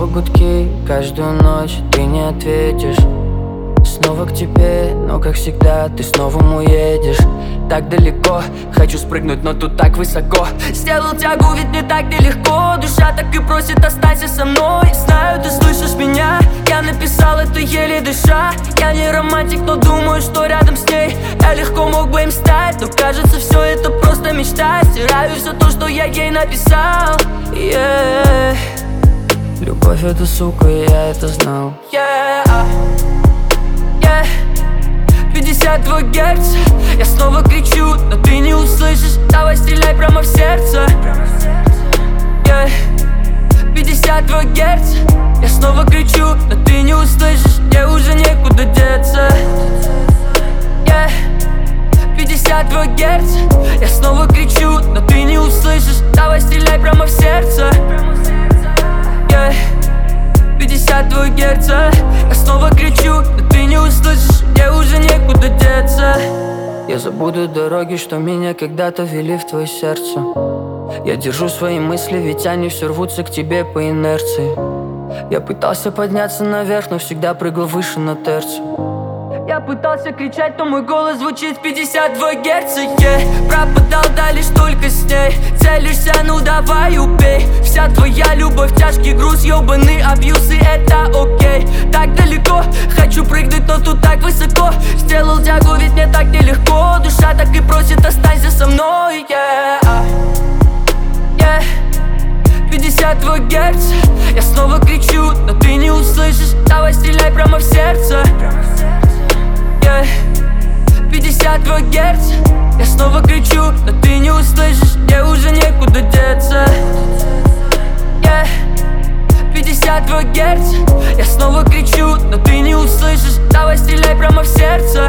гудки каждую ночь, ты не ответишь. Снова к тебе, но как всегда ты снова уедешь. Так далеко, хочу спрыгнуть, но тут так высоко. Сделал тягу, ведь мне так нелегко. Душа так и просит, останься со мной. Знаю, ты слышишь меня, я написал это еле дыша. Я не романтик, но думаю, что рядом с ней я легко мог бы им стать. Но кажется, все это просто мечта. Стираю все то, что я ей написал. Любовь это сука, и я это знал. 52 герца, я снова кричу, но ты не услышишь. Давай стреляй прямо в сердце. 52 герца, я снова кричу, но ты не услышишь. Мне уже некуда деться. 52 герца, я снова кричу, но ты не услышишь. Давай стреляй прямо в сердце. 52 герца, я снова кричу, но ты не услышишь. Мне уже некуда деться. Я забуду дороги, что меня когда-то вели в твое сердце. Я держу свои мысли, ведь они все рвутся к тебе по инерции. Я пытался подняться наверх, но всегда прыгал выше на терцию. Я пытался кричать, но мой голос звучит в 52 герца. Пропадал, да лишь только с ней. Целишься, ну давай убей. Вся твоя любовь, тяжкий груз, ёбаный абьюз, и это окей. Так далеко, хочу прыгнуть, но тут так высоко. Сделал тягу, ведь мне так нелегко. Душа так и просит, останься со мной. 52 герца, я снова кричу, но ты не услышишь. Давай стреляй прямо в сердце. 52 герца, я снова кричу, но ты не услышишь. Мне уже некуда деться. 52 герца, я снова кричу, но ты не услышишь. Давай стреляй прямо в сердце.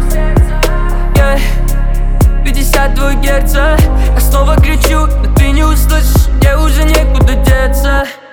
52 герца, я снова кричу, но ты не услышишь. Мне уже некуда деться.